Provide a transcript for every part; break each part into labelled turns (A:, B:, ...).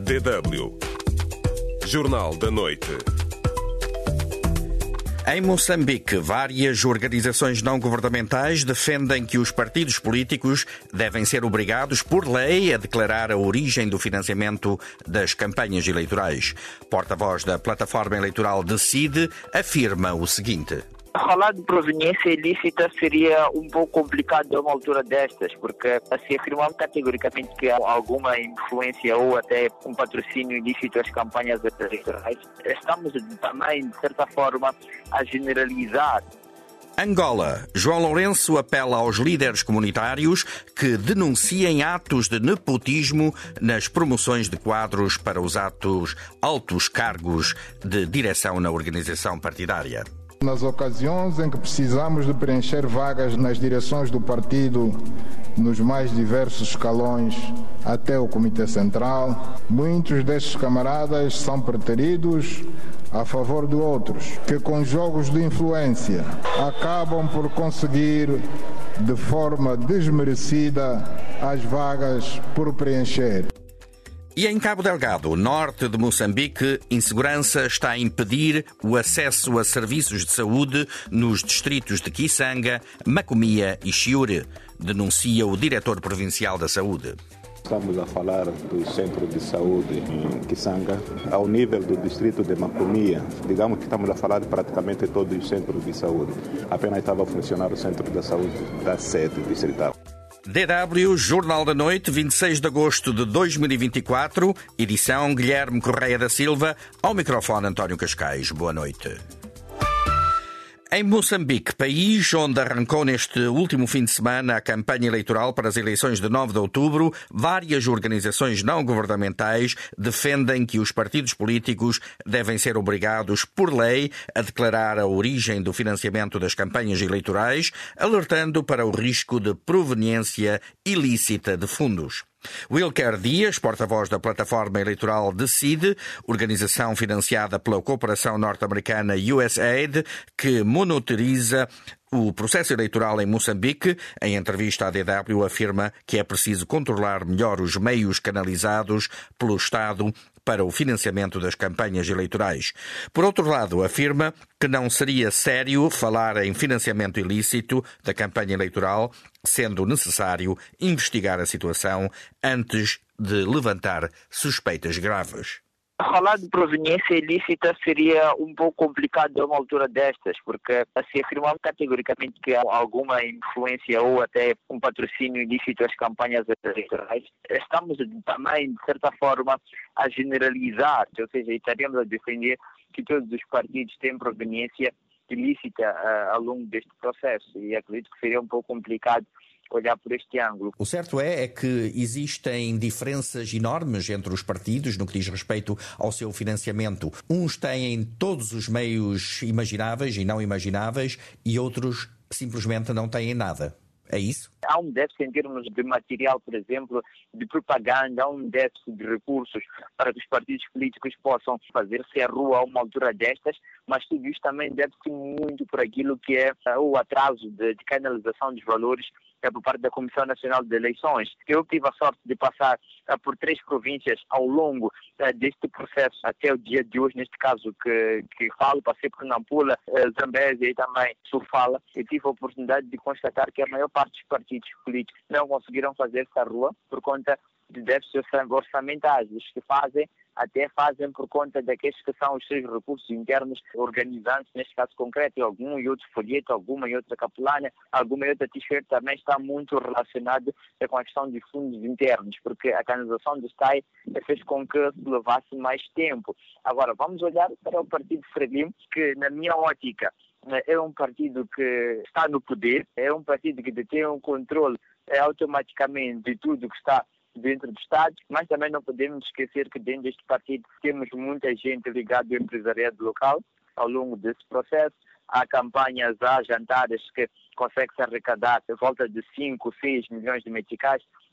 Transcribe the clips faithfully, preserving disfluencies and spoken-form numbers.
A: D W Jornal da Noite.
B: Em Moçambique, várias organizações não governamentais defendem que os partidos políticos devem ser obrigados, por lei, a declarar a origem do financiamento das campanhas eleitorais. Porta-voz da plataforma eleitoral Decide afirma o seguinte:
C: falar de proveniência ilícita seria um pouco complicado a uma altura destas, porque se afirmar categoricamente que há alguma influência ou até um patrocínio ilícito às campanhas eleitorais, estamos também, de certa forma, a generalizar.
B: Angola. João Lourenço apela aos líderes comunitários que denunciem atos de nepotismo nas promoções de quadros para os atos altos cargos de direção na organização partidária.
D: Nas ocasiões em que precisamos de preencher vagas nas direções do partido, nos mais diversos escalões até o Comitê Central, muitos destes camaradas são preteridos a favor de outros, que com jogos de influência acabam por conseguir de forma desmerecida as vagas por preencher.
B: E em Cabo Delgado, norte de Moçambique, insegurança está a impedir o acesso a serviços de saúde nos distritos de Kisanga, Macomia e Chiure, denuncia o diretor provincial da saúde.
E: Estamos a falar do centro de saúde em Kisanga, ao nível do distrito de Macomia. Digamos que estamos a falar de praticamente todos os centros de saúde. Apenas estava a funcionar o centro da saúde da sede distrital.
B: D W, Jornal da Noite, vinte e seis de agosto de dois mil e vinte e quatro, edição Guilherme Correia da Silva, ao microfone António Cascais. Boa noite. Em Moçambique, país onde arrancou neste último fim de semana a campanha eleitoral para as eleições de nove de outubro, várias organizações não governamentais defendem que os partidos políticos devem ser obrigados, por lei, a declarar a origem do financiamento das campanhas eleitorais, alertando para o risco de proveniência ilícita de fundos. Wilker Dias, porta-voz da plataforma eleitoral Decide, organização financiada pela cooperação norte-americana U S A I D, que monitoriza o processo eleitoral em Moçambique, em entrevista à D W, afirma que é preciso controlar melhor os meios canalizados pelo Estado para o financiamento das campanhas eleitorais. Por outro lado, afirma que não seria sério falar em financiamento ilícito da campanha eleitoral, sendo necessário investigar a situação antes de levantar suspeitas graves.
C: Falar de proveniência ilícita seria um pouco complicado a uma altura destas, porque se afirmar categoricamente que há alguma influência ou até um patrocínio ilícito às campanhas eleitorais, estamos também, de certa forma, a generalizar, ou seja, estaríamos a defender que todos os partidos têm proveniência ilícita uh, ao longo deste processo, e acredito que seria um pouco complicado olhar por este ângulo.
B: O certo é, é que existem diferenças enormes entre os partidos no que diz respeito ao seu financiamento. Uns têm todos os meios imagináveis e não imagináveis e outros simplesmente não têm nada. É isso?
C: Há um déficit em termos de material, por exemplo, de propaganda, há um déficit de recursos para que os partidos políticos possam fazer-se à rua a uma altura destas, mas tudo isto também deve-se muito por aquilo que é o atraso de, de canalização dos valores por parte da Comissão Nacional de Eleições. Eu tive a sorte de passar uh, por três províncias ao longo uh, deste processo até o dia de hoje, neste caso que, que falo, passei por Nampula, uh, Zambésia e também Sofala. Eu tive a oportunidade de constatar que a maior parte dos partidos políticos não conseguiram fazer essa rua por conta de déficits orçamentais. Os que fazem até fazem por conta daqueles que são os seus recursos internos organizantes, neste caso concreto, algum e outro folheto, alguma e outra capelana, alguma e outra t-shirt também está muito relacionado com a questão de fundos internos, porque a canalização do S T A I fez com que levasse mais tempo. Agora, vamos olhar para o Partido Frelimo, que na minha ótica é um partido que está no poder, é um partido que detém um controle é, automaticamente de tudo que está dentro do Estado, mas também não podemos esquecer que dentro deste partido temos muita gente ligada ao empresariado local ao longo desse processo. Há campanhas, há jantares que conseguem-se arrecadar por volta de cinco, seis milhões de meticais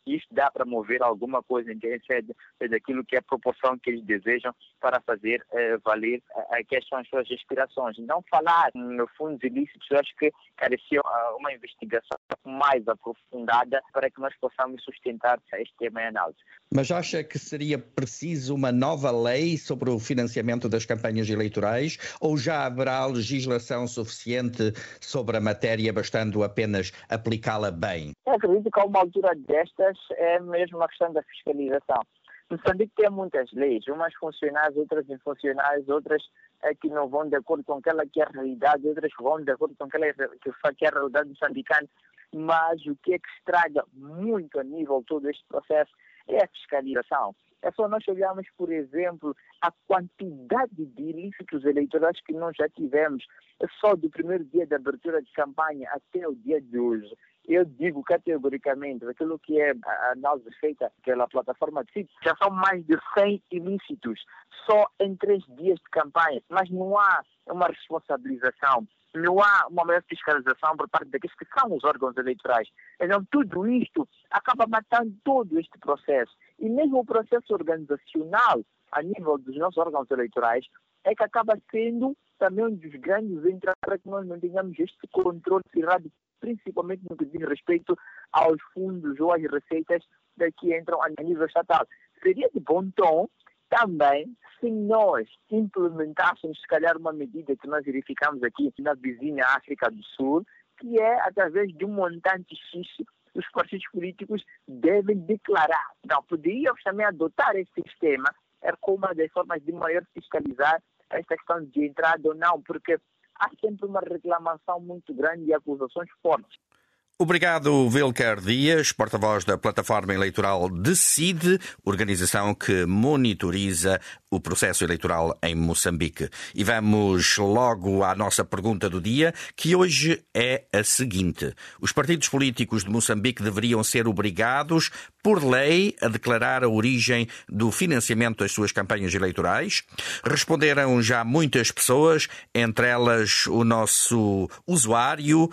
C: Isso dá para mover alguma coisa em que é daquilo que é a proporção que eles desejam para fazer eh, valer a que são as suas aspirações. Não falar no fundos ilícitos, eu acho que carecia uma investigação mais aprofundada para que nós possamos sustentar este tema em análise.
B: Mas acha que seria preciso uma nova lei sobre o financiamento das campanhas eleitorais ou já haverá legislação suficiente sobre a matéria, bastando apenas aplicá-la bem?
C: Eu acredito que a uma altura destas é mesmo uma questão da fiscalização. Moçambique tem muitas leis, umas funcionais, outras infuncionais, outras é, que não vão de acordo com aquela que é a realidade, outras que vão de acordo com aquela que é a realidade moçambicana. Mas o que é que estraga muito a nível todo este processo é a fiscalização. É só nós olharmos, por exemplo, a quantidade de ilícitos eleitorais que nós já tivemos, só do primeiro dia de abertura de campanha até o dia de hoje. Eu digo categoricamente, aquilo que é a análise feita pela plataforma de sítio, já são mais de cem ilícitos, só em três dias de campanha. Mas não há uma responsabilização, não há uma maior fiscalização por parte daqueles que são os órgãos eleitorais. Então, tudo isto acaba matando todo este processo. E mesmo o processo organizacional, a nível dos nossos órgãos eleitorais, é que acaba sendo também um dos grandes entraves para que nós não tenhamos este controle cerrado, principalmente no que diz respeito aos fundos ou às receitas que entram a nível estatal. Seria de bom tom também se nós implementássemos, se calhar, uma medida que nós verificamos aqui na vizinha África do Sul, que é, através de um montante X, os partidos políticos devem declarar. Não, poderíamos também adotar esse sistema, é como uma das formas de maior fiscalizar esta questão de entrada ou não, porque há sempre uma reclamação muito grande e acusações fortes.
B: Obrigado, Wilker Dias, porta-voz da plataforma eleitoral Decide, organização que monitoriza o processo eleitoral em Moçambique. E vamos logo à nossa pergunta do dia, que hoje é a seguinte. Os partidos políticos de Moçambique deveriam ser obrigados, por lei, a declarar a origem do financiamento das suas campanhas eleitorais? Responderam já muitas pessoas, entre elas o nosso usuário,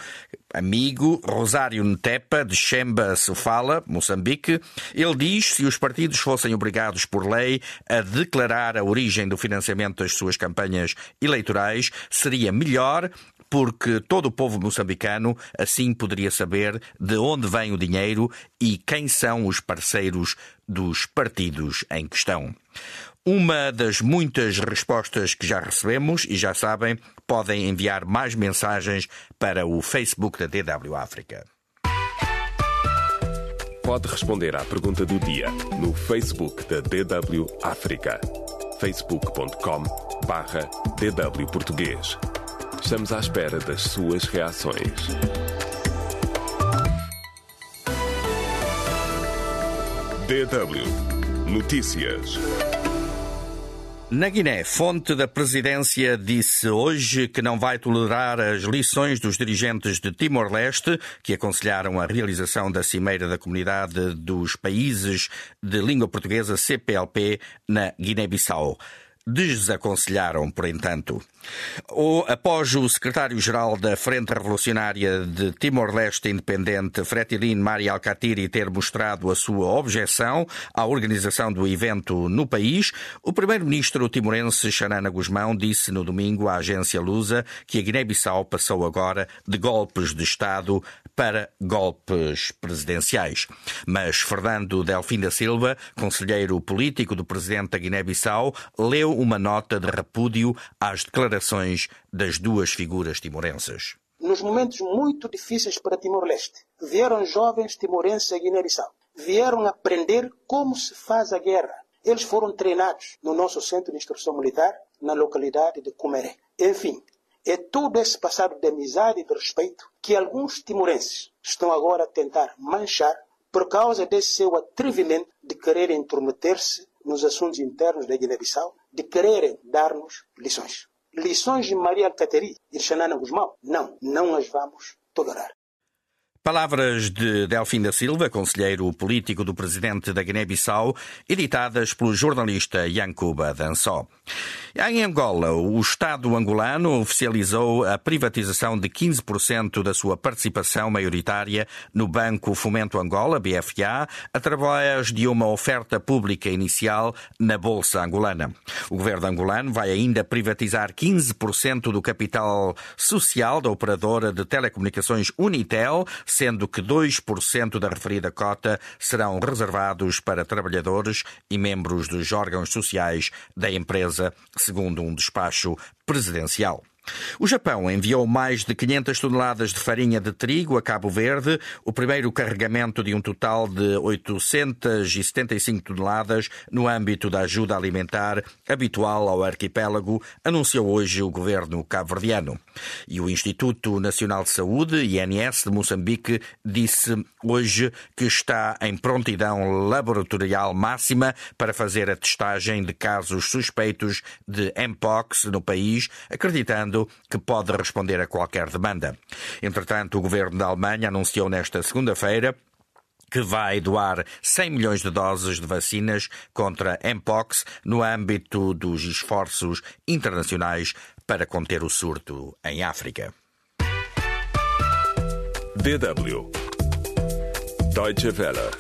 B: amigo, Rosário Ntepa, de Xemba Sofala, Moçambique. Ele diz que se os partidos fossem obrigados por lei a declarar a origem do financiamento das suas campanhas eleitorais, seria melhor, porque todo o povo moçambicano assim poderia saber de onde vem o dinheiro e quem são os parceiros dos partidos em questão. Uma das muitas respostas que já recebemos, e já sabem, podem enviar mais mensagens para o Facebook da D W África.
A: Pode responder à pergunta do dia no Facebook da D W África. facebook ponto com barra D W Português. Estamos à espera das suas reações. D W Notícias.
B: Na Guiné, fonte da presidência disse hoje que não vai tolerar as lições dos dirigentes de Timor-Leste, que aconselharam a realização da Cimeira da Comunidade dos Países de Língua Portuguesa, C P L P, na Guiné-Bissau. Desaconselharam, por entanto. O, após o secretário-geral da Frente Revolucionária de Timor-Leste Independente, Fretilin Mari Alcatiri, ter mostrado a sua objeção à organização do evento no país, o primeiro-ministro timorense Xanana Gusmão disse no domingo à agência Lusa que a Guiné-Bissau passou agora de golpes de Estado para golpes presidenciais. Mas Fernando Delfim da Silva, conselheiro político do presidente da Guiné-Bissau, leu uma nota de repúdio às declarações das duas figuras timorenses.
F: Nos momentos muito difíceis para Timor-Leste, vieram jovens timorenses a Guiné-Bissau. Vieram aprender como se faz a guerra. Eles foram treinados no nosso centro de instrução militar, na localidade de Cumeré. Enfim, é todo esse passado de amizade e de respeito que alguns timorenses estão agora a tentar manchar por causa desse seu atrevimento de querer intrometer-se nos assuntos internos da Guiné-Bissau, de quererem dar-nos lições. Lições de Maria Alcatiri e de Xanana Gusmão? Não, não as vamos tolerar.
B: Palavras de Delfim da Silva, conselheiro político do presidente da Guiné-Bissau, editadas pelo jornalista Yankuba Dançó. Em Angola, o Estado angolano oficializou a privatização de quinze por cento da sua participação maioritária no Banco Fomento Angola, B F A, através de uma oferta pública inicial na Bolsa angolana. O governo angolano vai ainda privatizar quinze por cento do capital social da operadora de telecomunicações Unitel, sendo que dois por cento da referida cota serão reservados para trabalhadores e membros dos órgãos sociais da empresa, segundo um despacho presidencial. O Japão enviou mais de quinhentas toneladas de farinha de trigo a Cabo Verde, o primeiro carregamento de um total de oitocentas e setenta e cinco toneladas no âmbito da ajuda alimentar habitual ao arquipélago, anunciou hoje o governo cabo-verdiano. E o Instituto Nacional de Saúde, I N S, de Moçambique, disse hoje que está em prontidão laboratorial máxima para fazer a testagem de casos suspeitos de Mpox no país, acreditando que pode responder a qualquer demanda. Entretanto, o governo da Alemanha anunciou nesta segunda-feira que vai doar cem milhões de doses de vacinas contra Mpox no âmbito dos esforços internacionais para conter o surto em África.
A: D W Deutsche Welle.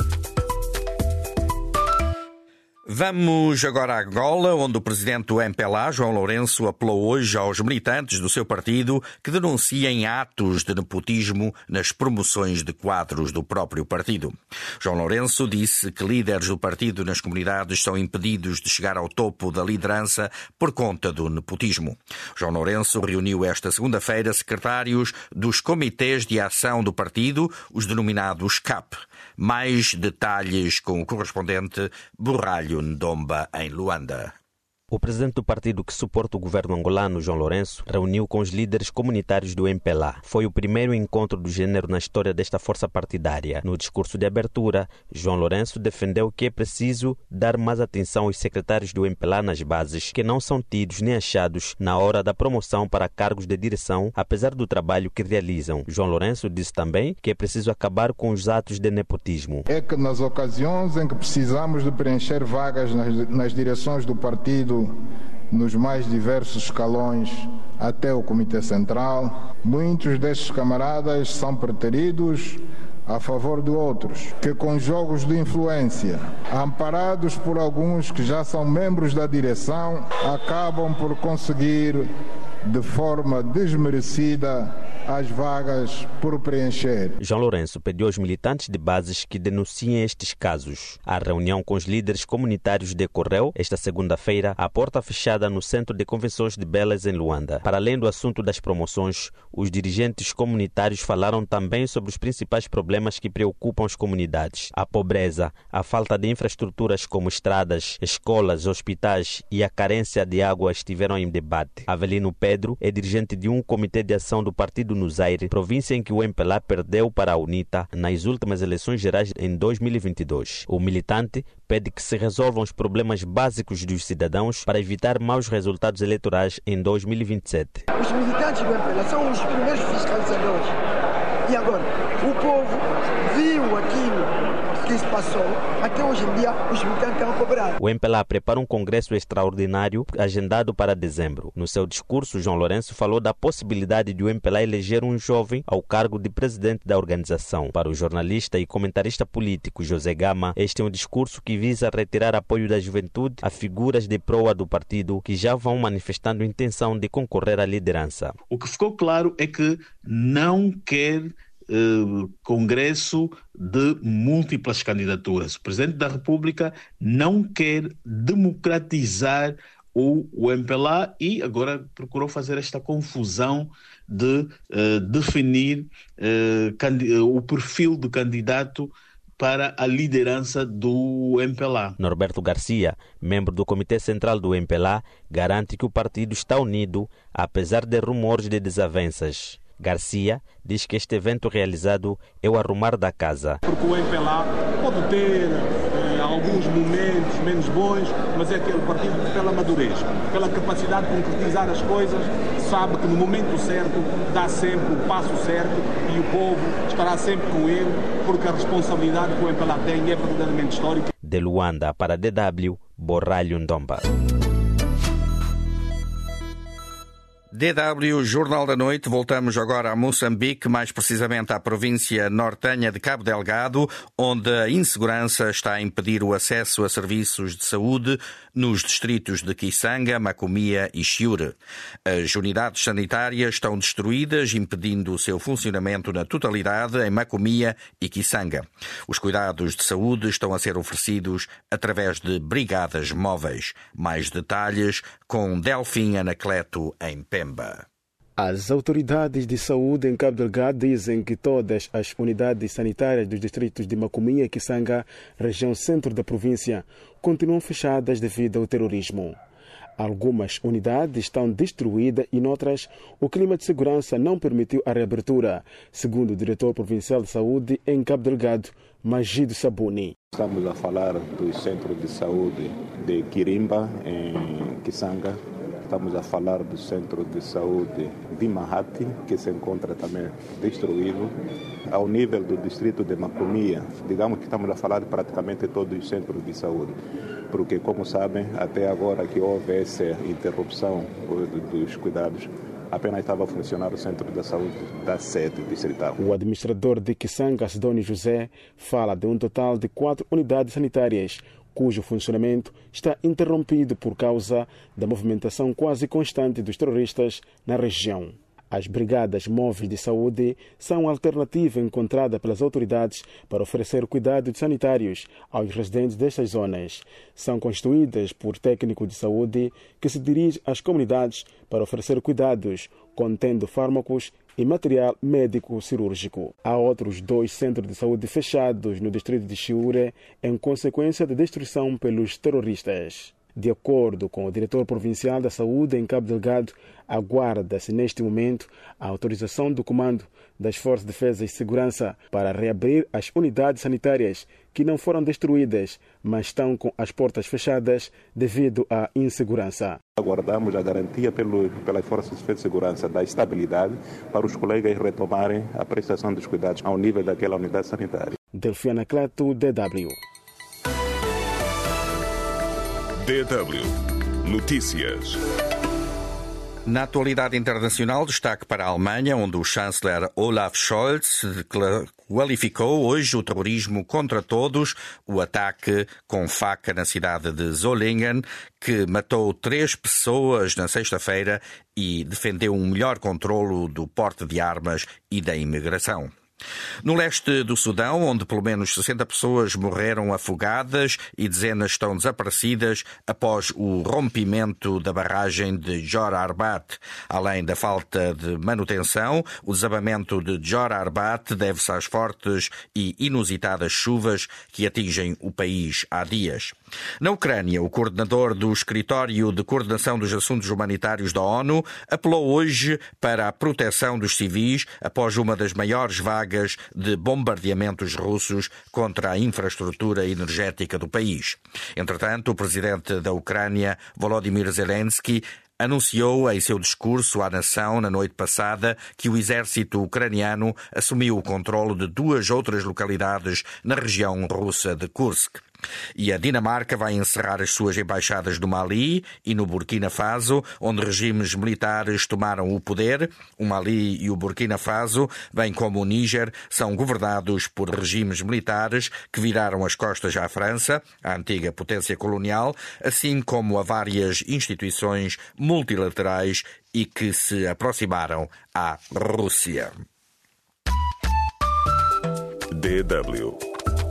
B: Vamos agora a Angola, onde o presidente do M P L A, João Lourenço, apelou hoje aos militantes do seu partido que denunciem atos de nepotismo nas promoções de quadros do próprio partido. João Lourenço disse que líderes do partido nas comunidades são impedidos de chegar ao topo da liderança por conta do nepotismo. João Lourenço reuniu esta segunda-feira secretários dos comitês de ação do partido, os denominados C A P. Mais detalhes com o correspondente Borralho Ndomba, em Luanda.
G: O presidente do partido que suporta o governo angolano, João Lourenço, reuniu com os líderes comunitários do M P L A. Foi o primeiro encontro do gênero na história desta força partidária. No discurso de abertura, João Lourenço defendeu que é preciso dar mais atenção aos secretários do M P L A nas bases, que não são tidos nem achados na hora da promoção para cargos de direção, apesar do trabalho que realizam. João Lourenço disse também que é preciso acabar com os atos de nepotismo.
D: É que nas ocasiões em que precisamos de preencher vagas nas, nas direções do partido, nos mais diversos escalões até o Comitê Central, muitos destes camaradas são preteridos a favor de outros, que com jogos de influência, amparados por alguns que já são membros da direção, acabam por conseguir de forma desmerecida as vagas por preencher.
G: João Lourenço pediu aos militantes de bases que denunciem estes casos. A reunião com os líderes comunitários decorreu esta segunda-feira à porta fechada no Centro de Convenções de Belas, em Luanda. Para além do assunto das promoções, os dirigentes comunitários falaram também sobre os principais problemas que preocupam as comunidades. A pobreza, a falta de infraestruturas como estradas, escolas, hospitais e a carência de água estiveram em debate. Avelino Pedro é dirigente de um comitê de ação do partido no Zaire, província em que o M P L A perdeu para a UNITA nas últimas eleições gerais em dois mil e vinte e dois. O militante pede que se resolvam os problemas básicos dos cidadãos para evitar maus resultados eleitorais em dois mil e vinte e sete.
H: Os militantes do M P L A são os primeiros fiscalizadores. E agora, o povo viu aquilo que se passou. Até hoje em dia, os militantes estão a cobrar.
G: O M P L A prepara um congresso extraordinário agendado para dezembro. No seu discurso, João Lourenço falou da possibilidade de o M P L A eleger um jovem ao cargo de presidente da organização. Para o jornalista e comentarista político José Gama, este é um discurso que visa retirar apoio da juventude a figuras de proa do partido que já vão manifestando intenção de concorrer à liderança.
I: O que ficou claro é que não quer Uh, congresso de múltiplas candidaturas. O Presidente da República não quer democratizar o, o M P L A e agora procurou fazer esta confusão de uh, definir uh, candi- uh, o perfil do candidato para a liderança do M P L A.
G: Norberto Garcia, membro do Comitê Central do M P L A, garante que o partido está unido, apesar de rumores de desavenças. Garcia diz que este evento realizado é o arrumar da casa.
J: Porque o M P L A pode ter eh,
E: alguns momentos menos bons, mas é aquele partido que, pela madurez, pela capacidade de concretizar as coisas, sabe que no momento certo dá sempre o passo certo e o povo estará sempre com ele, porque a responsabilidade que o M P L A tem é verdadeiramente histórica.
G: De Luanda para D W, Borralho Ndomba.
B: D W, Jornal da Noite. Voltamos agora a Moçambique, mais precisamente à província nortenha de Cabo Delgado, onde a insegurança está a impedir o acesso a serviços de saúde nos distritos de Kisanga, Macomia e Chiure. As unidades sanitárias estão destruídas, impedindo o seu funcionamento na totalidade em Macomia e Kisanga. Os cuidados de saúde estão a ser oferecidos através de brigadas móveis. Mais detalhes com Delfim Anacleto em Pemba.
J: As autoridades de saúde em Cabo Delgado dizem que todas as unidades sanitárias dos distritos de Macomia e Kisanga, região centro da província, continuam fechadas devido ao terrorismo. Algumas unidades estão destruídas e noutras o clima de segurança não permitiu a reabertura, segundo o diretor provincial de saúde em Cabo Delgado, Magido Sabuni.
E: Estamos a falar do centro de saúde de Quirimba, em Kisanga. Estamos a falar do centro de saúde de Mahati, que se encontra também destruído. Ao nível do distrito de Macomia, digamos que estamos a falar de praticamente todos os centros de saúde. Porque, como sabem, até agora que houve essa interrupção dos cuidados, apenas estava a funcionar o centro da saúde da sede distrital.
J: O administrador de Kisanga, Sidónio José, fala de um total de quatro unidades sanitárias, cujo funcionamento está interrompido por causa da movimentação quase constante dos terroristas na região. As brigadas móveis de saúde são a alternativa encontrada pelas autoridades para oferecer cuidados sanitários aos residentes destas zonas. São constituídas por técnicos de saúde que se dirigem às comunidades para oferecer cuidados, contendo fármacos e material médico-cirúrgico. Há outros dois centros de saúde fechados no distrito de Chiure em consequência da destruição pelos terroristas. De acordo com o diretor provincial da saúde em Cabo Delgado, aguarda-se neste momento a autorização do Comando das Forças de Defesa e Segurança para reabrir as unidades sanitárias que não foram destruídas, mas estão com as portas fechadas devido à insegurança.
E: Aguardamos a garantia pelo, pelas Forças de Defesa e Segurança da estabilidade para os colegas retomarem a prestação dos cuidados ao nível daquela unidade sanitária.
J: Delfim Anacleto, D W.
A: D W Notícias.
B: Na atualidade internacional, destaque para a Alemanha, onde o chanceler Olaf Scholz qualificou hoje o terrorismo contra todos, o ataque com faca na cidade de Solingen, que matou três pessoas na sexta-feira e defendeu um melhor controlo do porte de armas e da imigração. No leste do Sudão, onde pelo menos sessenta pessoas morreram afogadas e dezenas estão desaparecidas após o rompimento da barragem de Jor Arbat. Além da falta de manutenção, o desabamento de Jor Arbat deve-se às fortes e inusitadas chuvas que atingem o país há dias. Na Ucrânia, o coordenador do Escritório de Coordenação dos Assuntos Humanitários da ONU apelou hoje para a proteção dos civis após uma das maiores vagas de bombardeamentos russos contra a infraestrutura energética do país. Entretanto, o presidente da Ucrânia, Volodymyr Zelensky, anunciou em seu discurso à nação na noite passada que o exército ucraniano assumiu o controle de duas outras localidades na região russa de Kursk. E a Dinamarca vai encerrar as suas embaixadas no Mali e no Burkina Faso, onde regimes militares tomaram o poder. O Mali e o Burkina Faso, bem como o Níger, são governados por regimes militares que viraram as costas à França, a antiga potência colonial, assim como a várias instituições multilaterais e que se aproximaram à Rússia.
A: D W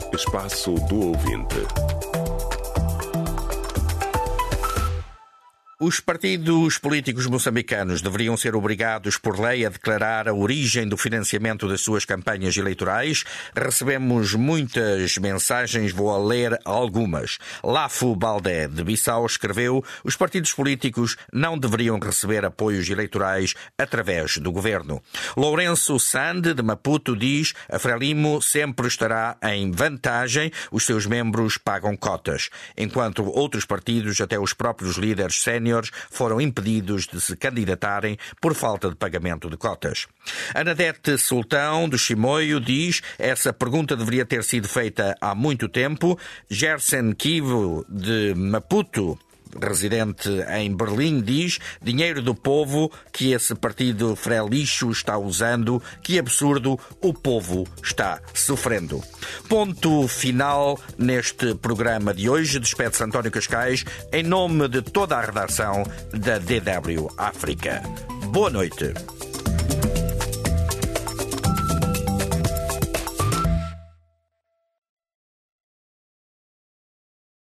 A: Espaço do Ouvinte.
B: Os partidos políticos moçambicanos deveriam ser obrigados por lei a declarar a origem do financiamento das suas campanhas eleitorais. Recebemos muitas mensagens, vou a ler algumas. Lafo Baldé, de Bissau, escreveu: os partidos políticos não deveriam receber apoios eleitorais através do governo. Lourenço Sande, de Maputo, diz: a Frelimo sempre estará em vantagem, os seus membros pagam cotas, enquanto outros partidos, até os próprios líderes séniores, foram impedidos de se candidatarem por falta de pagamento de cotas. Anadete Sultão, do Chimoio, diz: essa pergunta deveria ter sido feita há muito tempo. Gersen Kivo, de Maputo, residente em Berlim, diz: dinheiro do povo que esse partido frelixo está usando, que absurdo, o povo está sofrendo. Ponto final neste programa de hoje. Despede-se António Cascais em nome de toda a redação da D W África. Boa noite.